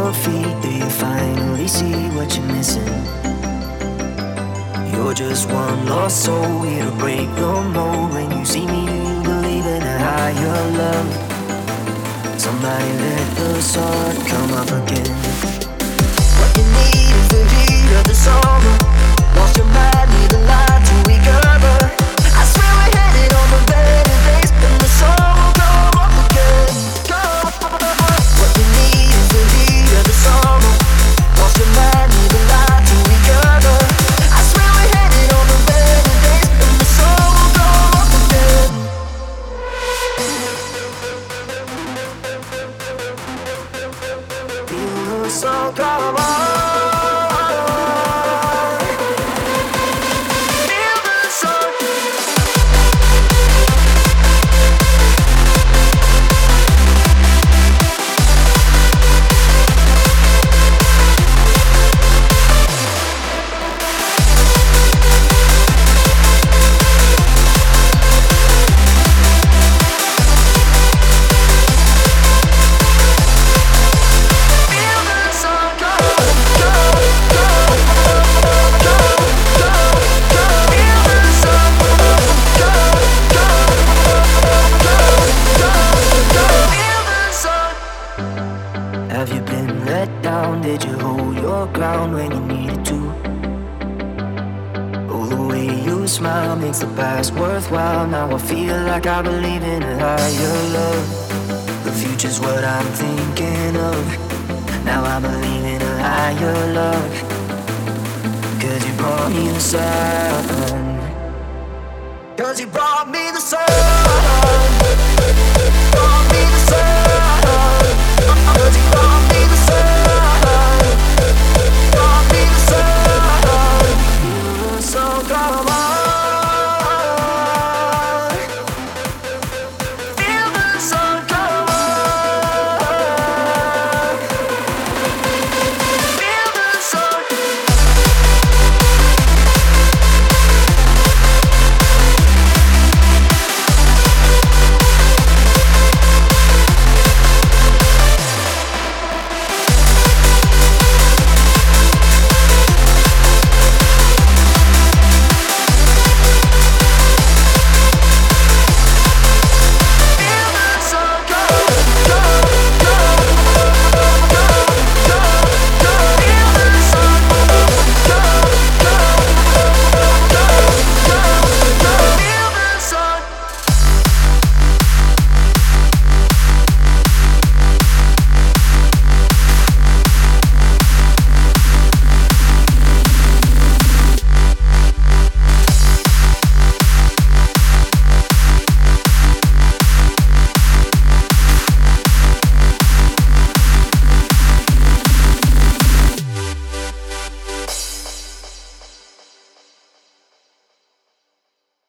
your feet, do you finally see what you're missing? You're just one lost soul here to break the mold. When you see me, do you believe in a higher love? Somebody let the sun come up again. What you need is the heat of the summer. Lost your mind, need the light to recover. I swear we're headed on the better days, and the sun will come up again. What you need is the heat of the summer. Lost your mind, need the light to recover. I swear we're headed on the better days, and the sun will come up again. Feel the sun come on. Have you been let down? Did you hold your ground when you needed to? Oh, the way you smile makes the past worthwhile. Now I feel like I believe in a higher love. The future's what I'm thinking of. Now I believe in a higher love. 'Cause you brought me the sun. 'Cause you brought me the sun.